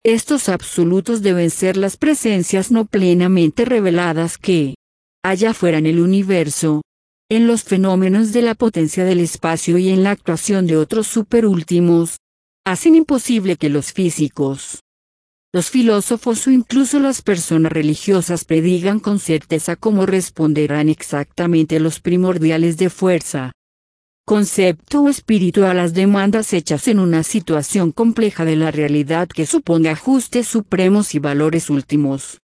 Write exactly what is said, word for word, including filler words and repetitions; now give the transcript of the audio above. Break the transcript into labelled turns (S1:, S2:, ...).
S1: Estos absolutos deben ser las presencias no plenamente reveladas que, allá fuera en el universo, en los fenómenos de la potencia del espacio y en la actuación de otros superúltimos, hacen imposible que los físicos, los filósofos o incluso las personas religiosas predigan con certeza cómo responderán exactamente los primordiales de fuerza, concepto o espíritu a las demandas hechas en una situación compleja de la realidad que supone ajustes supremos y valores últimos.